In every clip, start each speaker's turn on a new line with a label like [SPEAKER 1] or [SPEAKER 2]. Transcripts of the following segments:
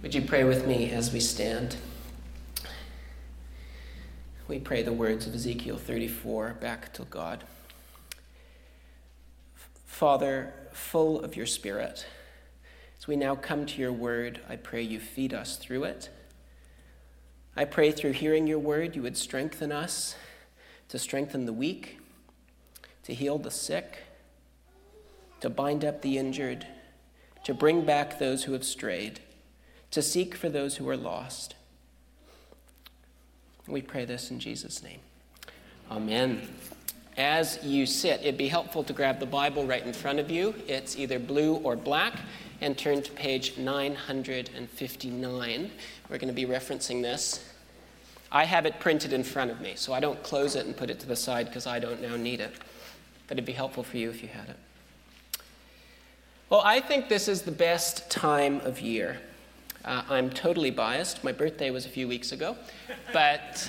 [SPEAKER 1] Would you pray with me as we stand? We pray the words of Ezekiel 34 back to God. Father, full of your Spirit, as we now come to your word, I pray you feed us through it. I pray through hearing your word, you would strengthen us to strengthen the weak, to heal the sick, to bind up the injured, to bring back those who have strayed, to seek for those who are lost. We pray this in Jesus' name. Amen. As you sit, it'd be helpful to grab the Bible right in front of you. It's either blue or black, and turn to page 959. We're going to be referencing this. I have it printed in front of me, so I don't close it and put it to the side because I don't now need it. But it'd be helpful for you if you had it. Well, I think this is the best time of year. I'm totally biased. My birthday was a few weeks ago. But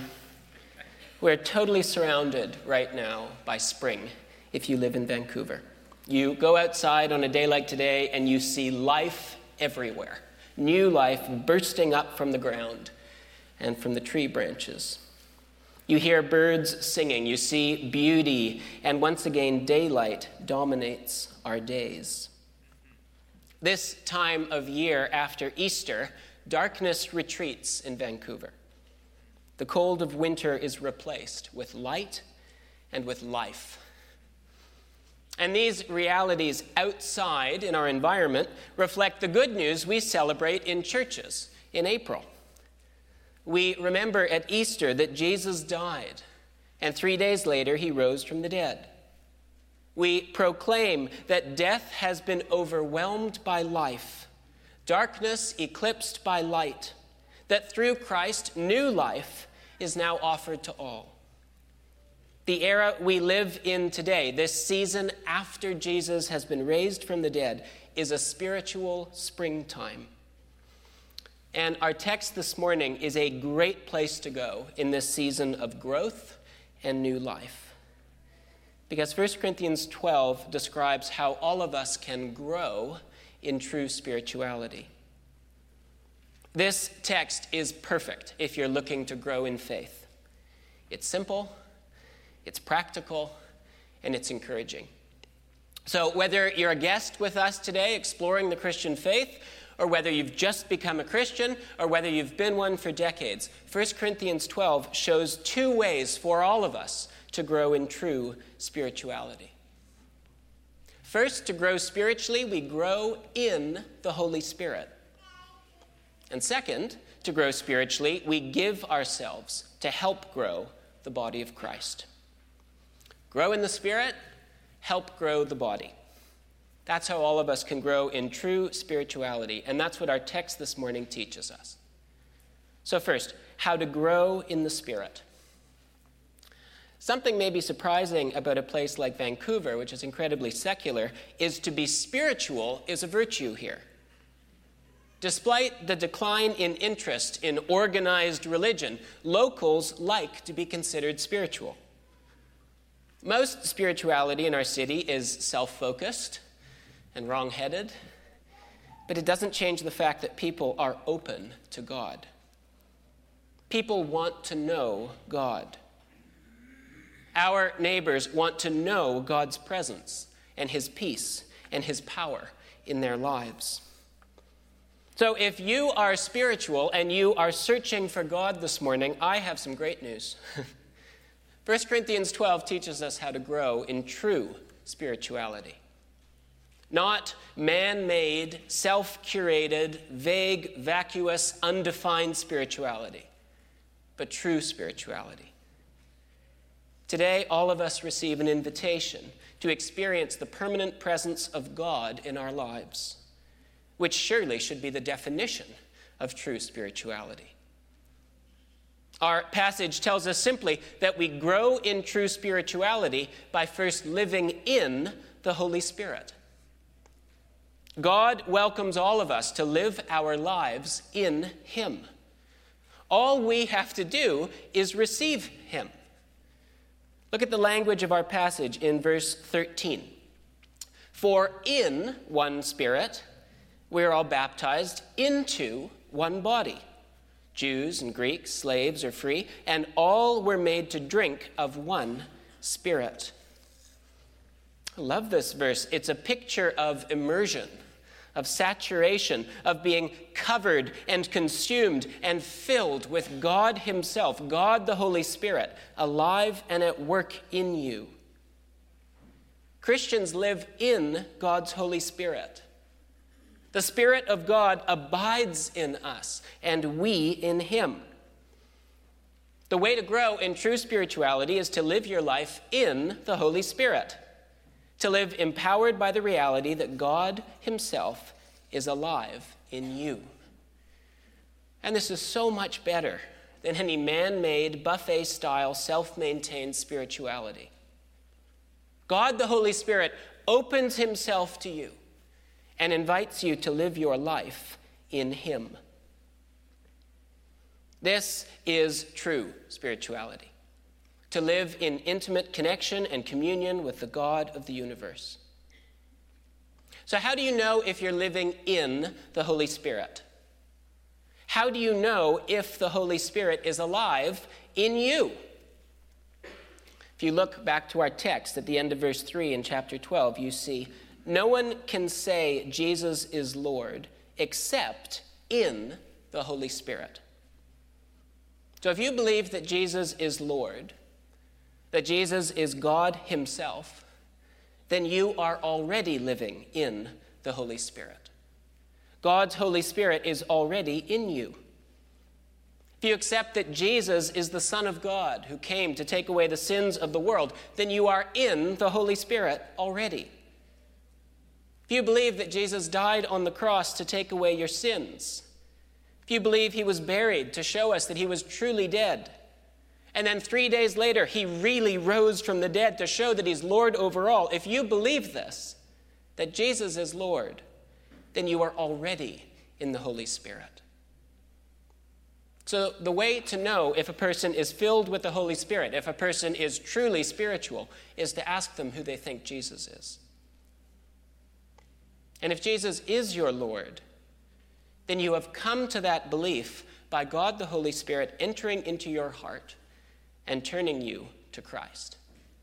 [SPEAKER 1] we're totally surrounded right now by spring if you live in Vancouver. You go outside on a day like today and you see life everywhere. New life bursting up from the ground and from the tree branches. You hear birds singing. You see beauty. And once again, daylight dominates our days. This time of year after Easter, darkness retreats in Vancouver. The cold of winter is replaced with light and with life. And these realities outside in our environment reflect the good news we celebrate in churches in April. We remember at Easter that Jesus died, and 3 days later he rose from the dead. We proclaim that death has been overwhelmed by life, darkness eclipsed by light, that through Christ, new life is now offered to all. The era we live in today, this season after Jesus has been raised from the dead, is a spiritual springtime. And our text this morning is a great place to go in this season of growth and new life. Because 1 Corinthians 12 describes how all of us can grow in true spirituality. This text is perfect if you're looking to grow in faith. It's simple, it's practical, and it's encouraging. So whether you're a guest with us today exploring the Christian faith, or whether you've just become a Christian, or whether you've been one for decades, 1 Corinthians 12 shows two ways for all of us to grow in true spirituality. First, to grow spiritually, we grow in the Holy Spirit. And second, to grow spiritually, we give ourselves to help grow the body of Christ. Grow in the Spirit, help grow the body. That's how all of us can grow in true spirituality, and that's what our text this morning teaches us. So first, how to grow in the Spirit. Something maybe surprising about a place like Vancouver, which is incredibly secular, is to be spiritual is a virtue here. Despite the decline in interest in organized religion, locals like to be considered spiritual. Most spirituality in our city is self-focused and wrong-headed, but it doesn't change the fact that people are open to God. People want to know God. Our neighbors want to know God's presence and his peace and his power in their lives. So if you are spiritual and you are searching for God this morning, I have some great news. 1 Corinthians 12 teaches us how to grow in true spirituality. Not man-made, self-curated, vague, vacuous, undefined spirituality, but true spirituality. Today, all of us receive an invitation to experience the permanent presence of God in our lives, which surely should be the definition of true spirituality. Our passage tells us simply that we grow in true spirituality by first living in the Holy Spirit. God welcomes all of us to live our lives in him. All we have to do is receive him. Look at the language of our passage in verse 13. For in one Spirit we're all baptized into one body. Jews and Greeks, slaves or free, and all were made to drink of one Spirit. I love this verse. It's a picture of immersion, of saturation, of being covered and consumed and filled with God himself, God the Holy Spirit, alive and at work in you. Christians live in God's Holy Spirit. The Spirit of God abides in us, and we in him. The way to grow in true spirituality is to live your life in the Holy Spirit, to live empowered by the reality that God himself is alive in you. And this is so much better than any man-made, buffet-style, self-maintained spirituality. God the Holy Spirit opens himself to you and invites you to live your life in him. This is true spirituality, to live in intimate connection and communion with the God of the universe. So how do you know if you're living in the Holy Spirit? How do you know if the Holy Spirit is alive in you? If you look back to our text at the end of verse 3 in chapter 12, you see, no one can say Jesus is Lord except in the Holy Spirit. So if you believe that Jesus is Lord, that Jesus is God himself, then you are already living in the Holy Spirit. God's Holy Spirit is already in you. If you accept that Jesus is the Son of God who came to take away the sins of the world, then you are in the Holy Spirit already. If you believe that Jesus died on the cross to take away your sins, if you believe he was buried to show us that he was truly dead, and then 3 days later he really rose from the dead to show that he's Lord over all, if you believe this, that Jesus is Lord, then you are already in the Holy Spirit. So the way to know if a person is filled with the Holy Spirit, if a person is truly spiritual, is to ask them who they think Jesus is. And if Jesus is your Lord, then you have come to that belief by God the Holy Spirit entering into your heart and turning you to Christ.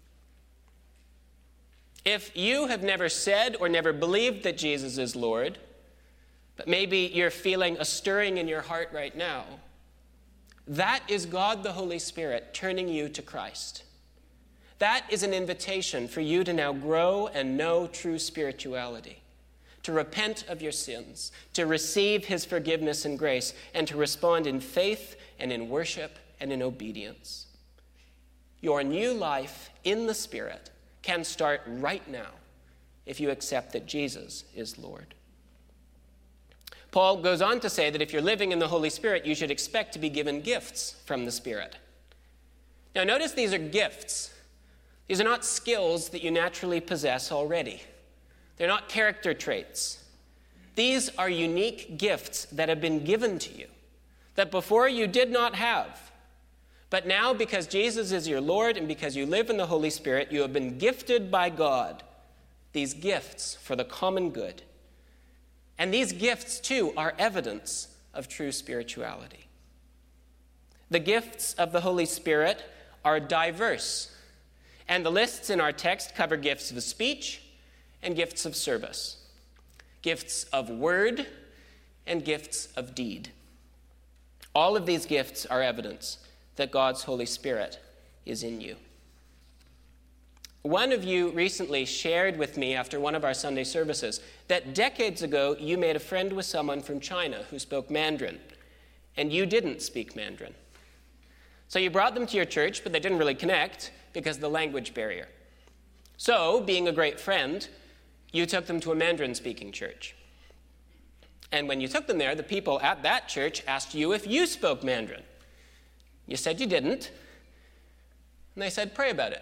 [SPEAKER 1] If you have never said or never believed that Jesus is Lord, but maybe you're feeling a stirring in your heart right now, that is God the Holy Spirit turning you to Christ. That is an invitation for you to now grow and know true spirituality, to repent of your sins, to receive his forgiveness and grace, and to respond in faith and in worship and in obedience. Your new life in the Spirit can start right now if you accept that Jesus is Lord. Paul goes on to say that if you're living in the Holy Spirit, you should expect to be given gifts from the Spirit. Now notice these are gifts. These are not skills that you naturally possess already. They're not character traits. These are unique gifts that have been given to you, that before you did not have. But now, because Jesus is your Lord and because you live in the Holy Spirit, you have been gifted by God these gifts for the common good. And these gifts, too, are evidence of true spirituality. The gifts of the Holy Spirit are diverse, and the lists in our text cover gifts of speech and gifts of service, gifts of word and gifts of deed. All of these gifts are evidence that God's Holy Spirit is in you. One of you recently shared with me after one of our Sunday services that decades ago you made a friend with someone from China who spoke Mandarin, and you didn't speak Mandarin. So you brought them to your church, but they didn't really connect because of the language barrier. So, being a great friend, you took them to a Mandarin-speaking church. And when you took them there, the people at that church asked you if you spoke Mandarin. You said you didn't, and they said, pray about it.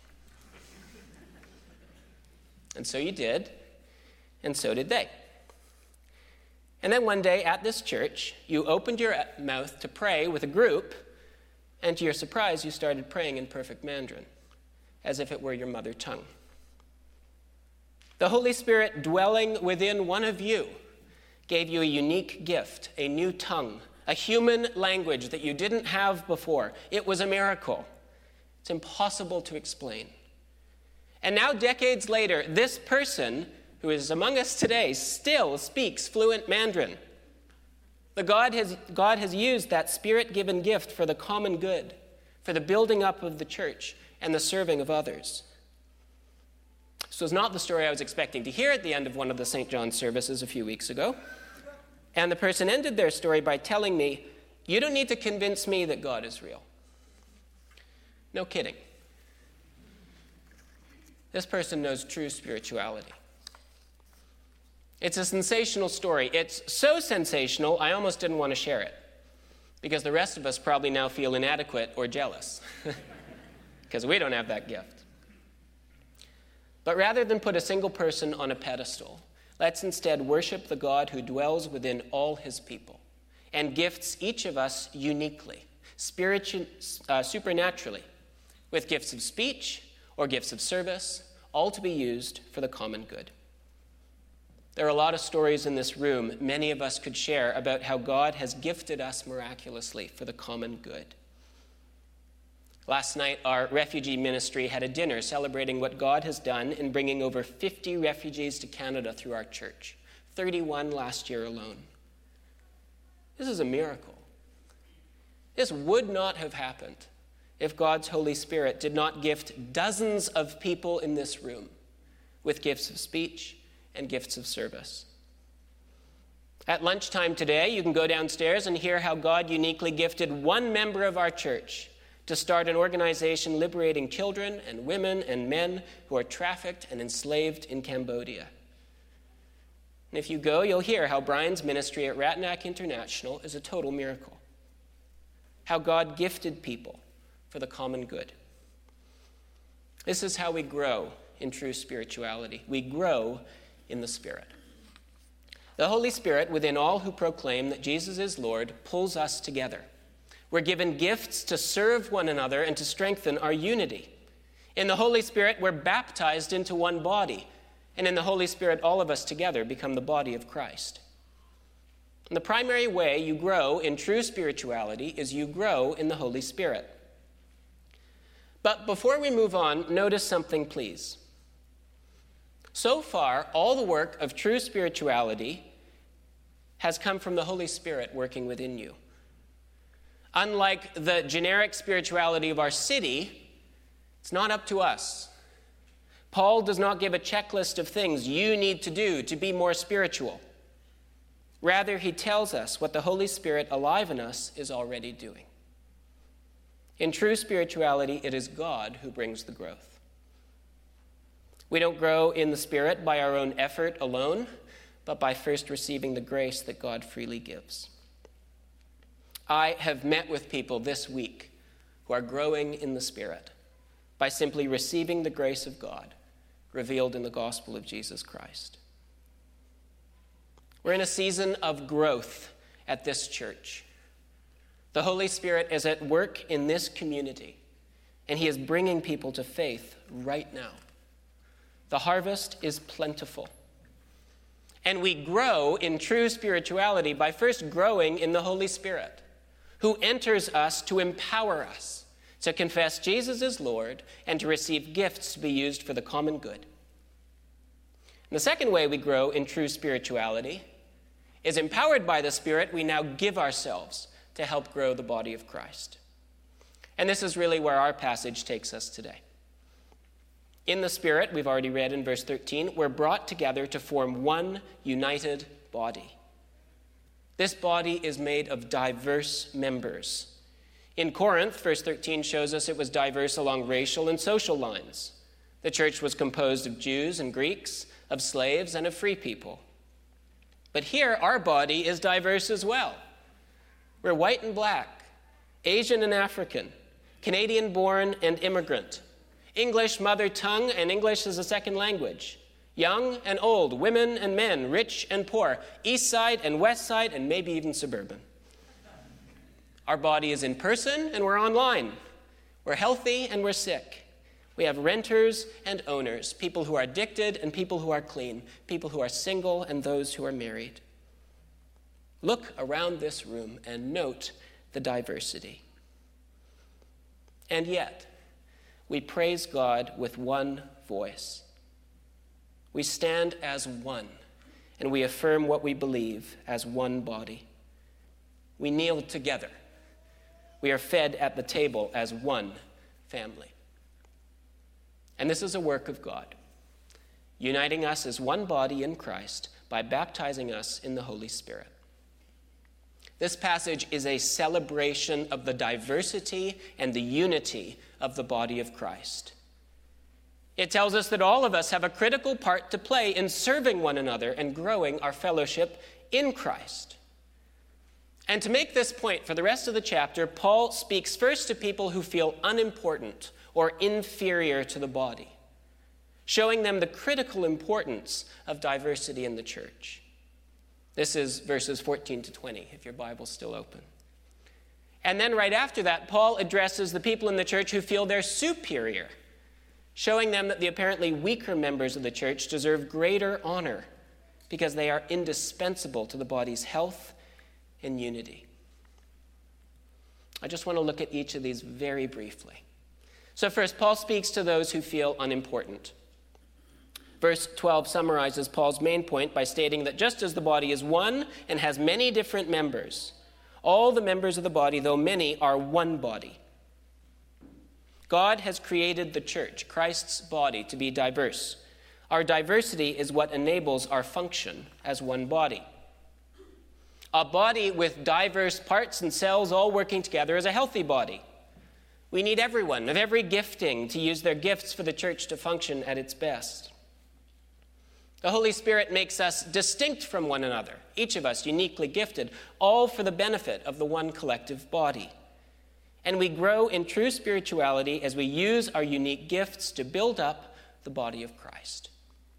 [SPEAKER 1] And so you did, and so did they. And then one day at this church, you opened your mouth to pray with a group, and to your surprise, you started praying in perfect Mandarin, as if it were your mother tongue. The Holy Spirit dwelling within one of you gave you a unique gift, a new tongue, a human language that you didn't have before. It was a miracle. It's impossible to explain. And now, decades later, this person who is among us today still speaks fluent Mandarin. God has used that Spirit-given gift for the common good, for the building up of the church and the serving of others. This was not the story I was expecting to hear at the end of one of the St. John services a few weeks ago. And the person ended their story by telling me, "You don't need to convince me that God is real." No kidding. This person knows true spirituality. It's a sensational story. It's so sensational, I almost didn't want to share it, because the rest of us probably now feel inadequate or jealous, because we don't have that gift. But rather than put a single person on a pedestal, let's instead worship the God who dwells within all his people and gifts each of us uniquely, supernaturally, with gifts of speech or gifts of service, all to be used for the common good. There are a lot of stories in this room many of us could share about how God has gifted us miraculously for the common good. Last night, our refugee ministry had a dinner celebrating what God has done in bringing over 50 refugees to Canada through our church, 31 last year alone. This is a miracle. This would not have happened if God's Holy Spirit did not gift dozens of people in this room with gifts of speech and gifts of service. At lunchtime today, you can go downstairs and hear how God uniquely gifted one member of our church to start an organization liberating children and women and men who are trafficked and enslaved in Cambodia. And if you go, you'll hear how Brian's ministry at Ratanak International is a total miracle. How God gifted people for the common good. This is how we grow in true spirituality. We grow in the Spirit. The Holy Spirit, within all who proclaim that Jesus is Lord, pulls us together. We're given gifts to serve one another and to strengthen our unity. In the Holy Spirit, we're baptized into one body. And in the Holy Spirit, all of us together become the body of Christ. And the primary way you grow in true spirituality is you grow in the Holy Spirit. But before we move on, notice something, please. So far, all the work of true spirituality has come from the Holy Spirit working within you. Unlike the generic spirituality of our city, it's not up to us. Paul does not give a checklist of things you need to do to be more spiritual. Rather, he tells us what the Holy Spirit alive in us is already doing. In true spirituality, it is God who brings the growth. We don't grow in the Spirit by our own effort alone, but by first receiving the grace that God freely gives. I have met with people this week who are growing in the Spirit by simply receiving the grace of God revealed in the gospel of Jesus Christ. We're in a season of growth at this church. The Holy Spirit is at work in this community, and he is bringing people to faith right now. The harvest is plentiful. And we grow in true spirituality by first growing in the Holy Spirit, who enters us to empower us to confess Jesus is Lord and to receive gifts to be used for the common good. And the second way we grow in true spirituality is empowered by the Spirit, we now give ourselves to help grow the body of Christ. And this is really where our passage takes us today. In the Spirit, we've already read in verse 13, we're brought together to form one united body. This body is made of diverse members. In Corinth, verse 13 shows us it was diverse along racial and social lines. The church was composed of Jews and Greeks, of slaves and of free people. But here, our body is diverse as well. We're white and black, Asian and African, Canadian-born and immigrant, English mother tongue and English as a second language, young and old, women and men, rich and poor, east side and west side, and maybe even suburban. Our body is in person and we're online. We're healthy and we're sick. We have renters and owners, people who are addicted and people who are clean, people who are single and those who are married. Look around this room and note the diversity. And yet, we praise God with one voice. We stand as one, and we affirm what we believe as one body. We kneel together. We are fed at the table as one family. And this is a work of God, uniting us as one body in Christ by baptizing us in the Holy Spirit. This passage is a celebration of the diversity and the unity of the body of Christ. It tells us that all of us have a critical part to play in serving one another and growing our fellowship in Christ. And to make this point for the rest of the chapter, Paul speaks first to people who feel unimportant or inferior to the body, showing them the critical importance of diversity in the church. This is verses 14 to 20, if your Bible's still open. And then right after that, Paul addresses the people in the church who feel they're superior, showing them that the apparently weaker members of the church deserve greater honor because they are indispensable to the body's health and unity. I just want to look at each of these very briefly. So first, Paul speaks to those who feel unimportant. Verse 12 summarizes Paul's main point by stating that just as the body is one and has many different members, all the members of the body, though many, are one body. God has created the church, Christ's body, to be diverse. Our diversity is what enables our function as one body. A body with diverse parts and cells all working together is a healthy body. We need everyone of every gifting to use their gifts for the church to function at its best. The Holy Spirit makes us distinct from one another, each of us uniquely gifted, all for the benefit of the one collective body. And we grow in true spirituality as we use our unique gifts to build up the body of Christ.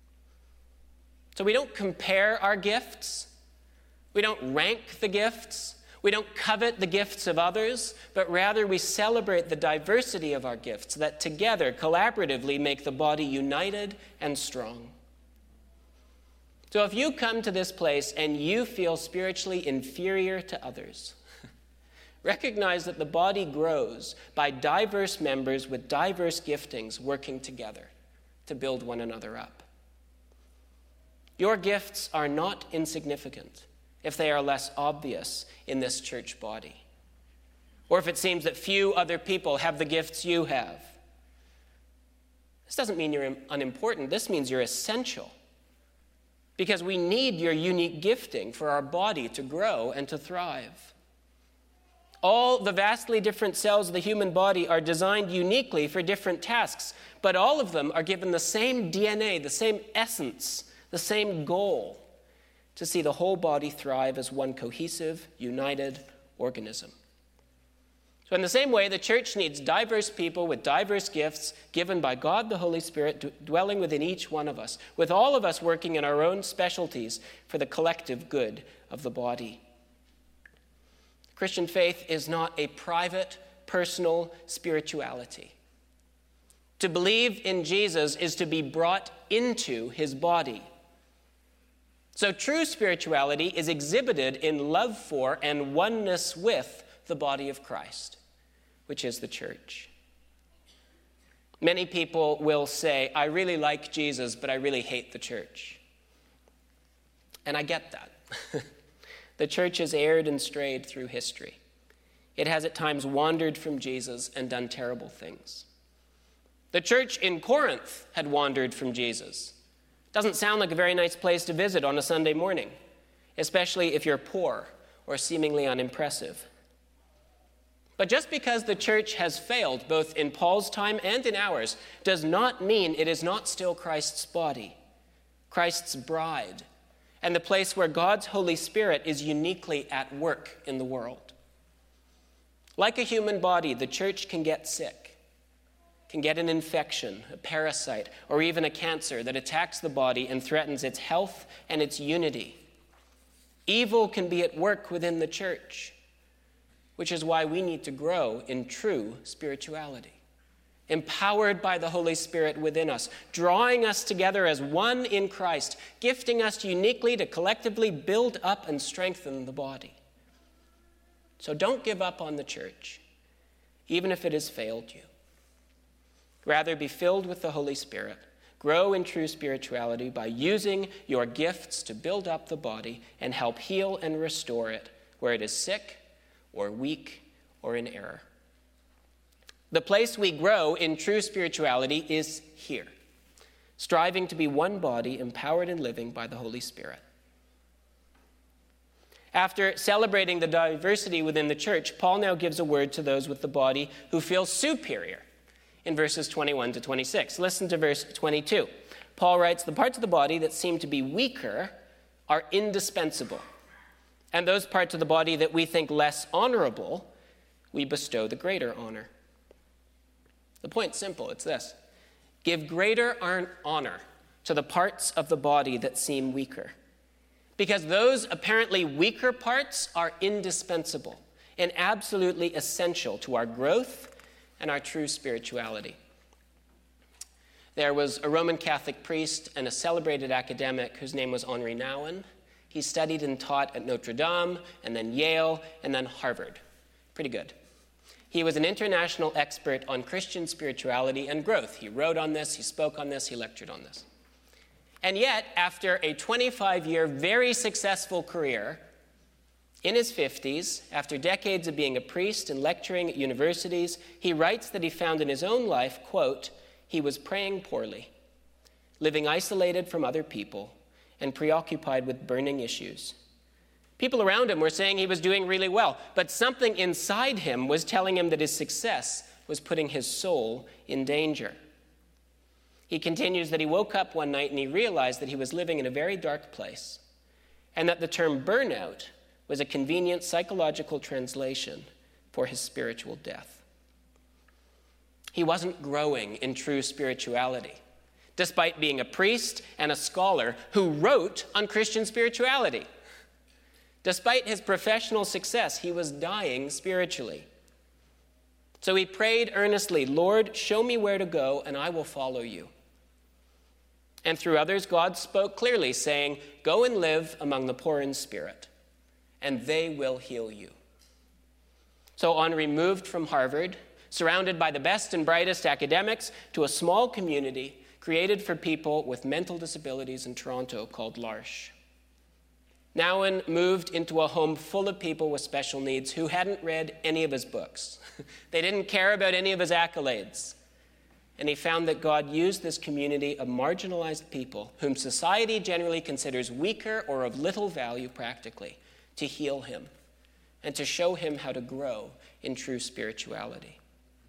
[SPEAKER 1] So we don't compare our gifts. We don't rank the gifts. We don't covet the gifts of others, but rather we celebrate the diversity of our gifts that together, collaboratively, make the body united and strong. So if you come to this place and you feel spiritually inferior to others, recognize that the body grows by diverse members with diverse giftings working together to build one another up. Your gifts are not insignificant if they are less obvious in this church body, or if it seems that few other people have the gifts you have. This doesn't mean you're unimportant. This means you're essential, because we need your unique gifting for our body to grow and to thrive. All the vastly different cells of the human body are designed uniquely for different tasks, but all of them are given the same DNA, the same essence, the same goal, to see the whole body thrive as one cohesive, united organism. So in the same way, the church needs diverse people with diverse gifts given by God the Holy Spirit dwelling within each one of us, with all of us working in our own specialties for the collective good of the body. Christian faith is not a private, personal spirituality. To believe in Jesus is to be brought into his body. So true spirituality is exhibited in love for and oneness with the body of Christ, which is the church. Many people will say, I really like Jesus, but I really hate the church. And I get that. The church has erred and strayed through history. It has at times wandered from Jesus and done terrible things. The church in Corinth had wandered from Jesus. Doesn't sound like a very nice place to visit on a Sunday morning, especially if you're poor or seemingly unimpressive. But just because the church has failed, both in Paul's time and in ours, does not mean it is not still Christ's body, Christ's bride, and the place where God's Holy Spirit is uniquely at work in the world. Like a human body, the church can get sick, can get an infection, a parasite, or even a cancer that attacks the body and threatens its health and its unity. Evil can be at work within the church, which is why we need to grow in true spirituality, empowered by the Holy Spirit within us, drawing us together as one in Christ, gifting us uniquely to collectively build up and strengthen the body. So don't give up on the church, even if it has failed you. Rather, be filled with the Holy Spirit. Grow in true spirituality by using your gifts to build up the body and help heal and restore it where it is sick or weak or in error. The place we grow in true spirituality is here, striving to be one body, empowered and living by the Holy Spirit. After celebrating the diversity within the church, Paul now gives a word to those with the body who feel superior in verses 21 to 26. Listen to verse 22. Paul writes, "The parts of the body that seem to be weaker are indispensable, and those parts of the body that we think less honorable, we bestow the greater honor." The point's simple. It's this: give greater honor to the parts of the body that seem weaker, because those apparently weaker parts are indispensable and absolutely essential to our growth and our true spirituality. There was a Roman Catholic priest and a celebrated academic whose name was Henri Nouwen. He studied and taught at Notre Dame, and then Yale, and then Harvard. Pretty good. He was an international expert on Christian spirituality and growth. He wrote on this, he spoke on this, he lectured on this. And yet, after a 25-year, very successful career, in his 50s, after decades of being a priest and lecturing at universities, he writes that he found in his own life, quote, he was praying poorly, living isolated from other people, and preoccupied with burning issues. People around him were saying he was doing really well, but something inside him was telling him that his success was putting his soul in danger. He continues that he woke up one night and he realized that he was living in a very dark place, and that the term burnout was a convenient psychological translation for his spiritual death. He wasn't growing in true spirituality, despite being a priest and a scholar who wrote on Christian spirituality. Despite his professional success, he was dying spiritually. So he prayed earnestly, "Lord, show me where to go, and I will follow you." And through others, God spoke clearly, saying, "Go and live among the poor in spirit, and they will heal you." So Henri moved from Harvard, surrounded by the best and brightest academics, to a small community created for people with mental disabilities in Toronto called L'Arche. Nouwen moved into a home full of people with special needs who hadn't read any of his books. They didn't care about any of his accolades. And he found that God used this community of marginalized people, whom society generally considers weaker or of little value practically, to heal him and to show him how to grow in true spirituality.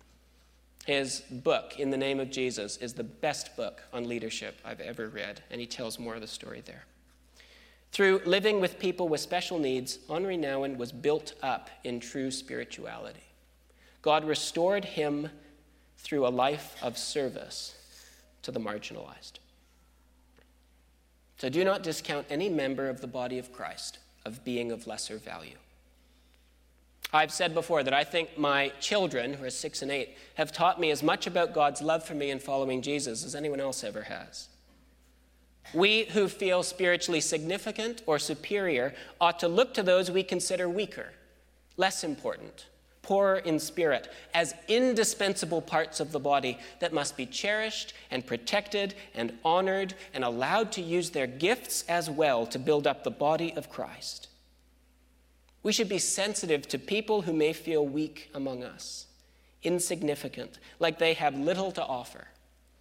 [SPEAKER 1] His book, In the Name of Jesus, is the best book on leadership I've ever read, and he tells more of the story there. Through living with people with special needs, Henri Nouwen was built up in true spirituality. God restored him through a life of service to the marginalized. So do not discount any member of the body of Christ of being of lesser value. I've said before that I think my children, who are 6 and 8, have taught me as much about God's love for me and following Jesus as anyone else ever has. We who feel spiritually significant or superior ought to look to those we consider weaker, less important, poorer in spirit, as indispensable parts of the body that must be cherished and protected and honored and allowed to use their gifts as well to build up the body of Christ. We should be sensitive to people who may feel weak among us, insignificant, like they have little to offer.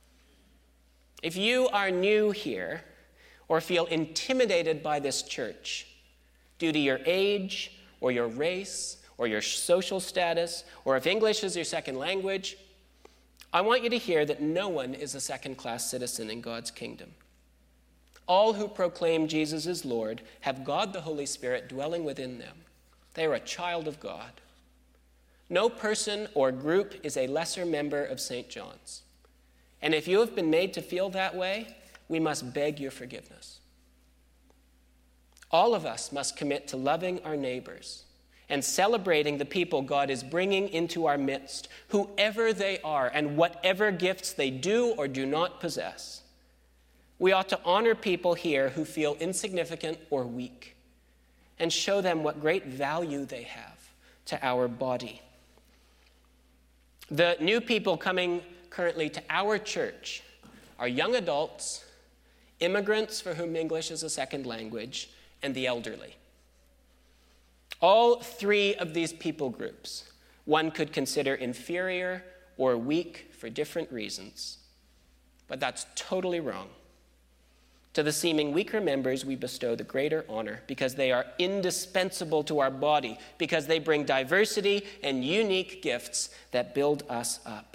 [SPEAKER 1] If you are new here or feel intimidated by this church due to your age or your race or your social status, or if English is your second language, I want you to hear that no one is a second-class citizen in God's kingdom. All who proclaim Jesus is Lord have God the Holy Spirit dwelling within them. They are a child of God. No person or group is a lesser member of St. John's. And if you have been made to feel that way, we must beg your forgiveness. All of us must commit to loving our neighbors and celebrating the people God is bringing into our midst, whoever they are and whatever gifts they do or do not possess. We ought to honor people here who feel insignificant or weak and show them what great value they have to our body. The new people coming currently to our church are young adults, immigrants for whom English is a second language, and the elderly. All three of these people groups one could consider inferior or weak for different reasons, but that's totally wrong. To the seeming weaker members, we bestow the greater honor because they are indispensable to our body, because they bring diversity and unique gifts that build us up.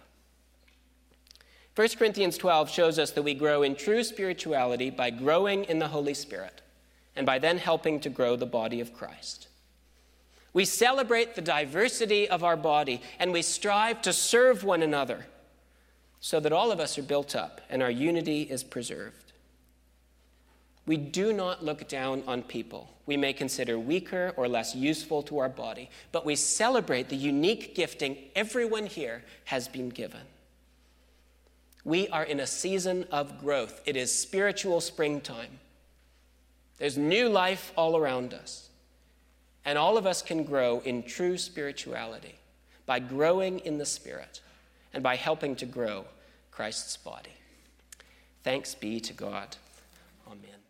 [SPEAKER 1] 1 Corinthians 12 shows us that we grow in true spirituality by growing in the Holy Spirit and by then helping to grow the body of Christ. We celebrate the diversity of our body and we strive to serve one another so that all of us are built up and our unity is preserved. We do not look down on people we may consider weaker or less useful to our body, but we celebrate the unique gifting everyone here has been given. We are in a season of growth. It is spiritual springtime. There's new life all around us. And all of us can grow in true spirituality by growing in the Spirit and by helping to grow Christ's body. Thanks be to God. Amen.